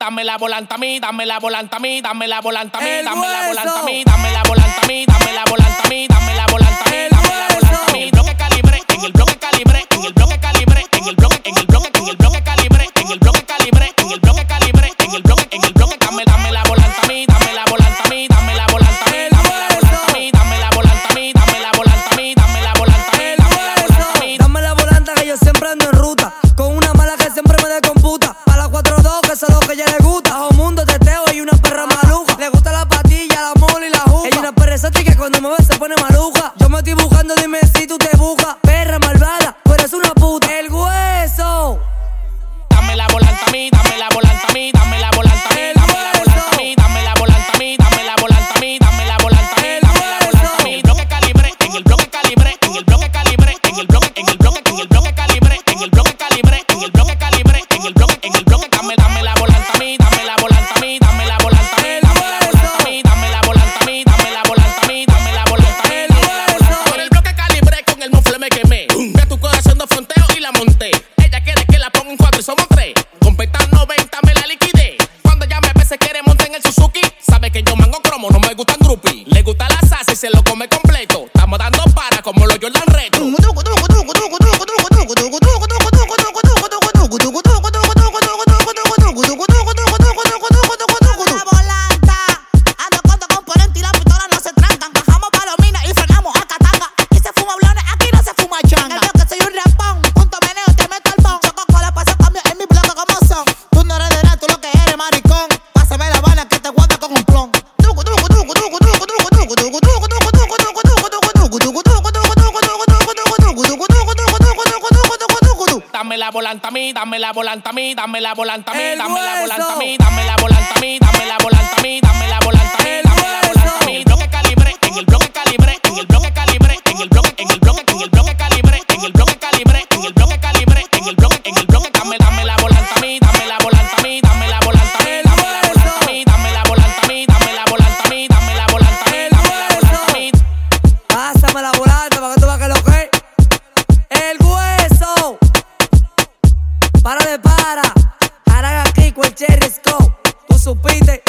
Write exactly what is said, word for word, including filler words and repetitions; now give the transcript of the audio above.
dame la volanta a mí, dame la volanta a mí, dame la volanta a mí, dame la volanta a mí, dame la volanta a mí, dame la volanta a mí, dame la volanta a mí, dame la volanta a mí. Bloque calibre, en el bloque calibre, en el bloque calibre, en el bloque, en el bloque, en el bloque calibre, en el bloque calibre, en el bloque calibre, en el bloque, en el bloque, dame, dame la volanta a mí, dame la volanta a mí, dame la volanta a mí, dame la volanta a mí, dame la volanta a mí, dame la volanta a mí, dame la volanta a mí, dame la volanta a mí. Dame la volanta que yo siempre ando en ruta, con una mala que siempre me descomputa. Pa' la cuatro dos, que eso es lo que ella le gusta. Bajo mundo, teteo y una perra maluja. Le gusta la patilla, la mole y la juca. Ella es una perra exótica que cuando me ve se pone maluja. Yo me estoy buscando, dime si tú te buscas. Perra malvada, tú eres una puta. El hueso. Dame la volanta a mí, dame la volanta a mí, dame la volanta a mí, dame la volanta a mí, dame la volanta a mí, dame la volanta a mí, dame la volanta a mí, dame la volanta a mí. Bloque calibre, en el bloque calibre, en el bloque calibre, en el bloque, en el bloque, en el bloque calibre, en el bloque calibre, en el bloque calibre, en el bloque, en el bloque, dame, dame la volanta a mí, dame la volanta a mí, dame la volanta a mí, dame la volanta a mí, dame la volanta a mí, dame la volanta a mí, dame la volanta a mí, dame la volanta a mí. Por el bloque calibre con el mofle me quemé, ve tu corazón de fronteo y la monté. Ella quiere que la ponga en cuatro y somos tres. Con peta noventa me la liquidé. Cuando ya me ve se quiere montar en el Suzuki. Sabe que yo mango cromo, no me gustan groupies. Le gusta la salsa y se lo come completo. Estamos dando para como los Jordan Retro. Dame la volanta a mí, dame la volanta a mí, dame la volanta a mí, dame la volanta a mí, dame la volanta a mí, dame la volanta a mí, dame la volanta a mí, dame la volanta a mí. Bloque calibre, en el bloque calibre, en el bloque calibre, en el bloque, en el bloque, en el bloque calibre, en el bloque calibre, en el bloque calibre, en el bloque, en el bloque, dame, dame la volanta a mí, dame la volanta a mí, dame la volanta a mí, dame la volanta a mí, dame la volanta a mí, dame la volanta a mí, dame la volanta a mí, dame la volanta a mí. Pásame la volanta para que tú veas que lo que el hueso. Para de para, harán aquí con el Cherry Scope. Tú supiste.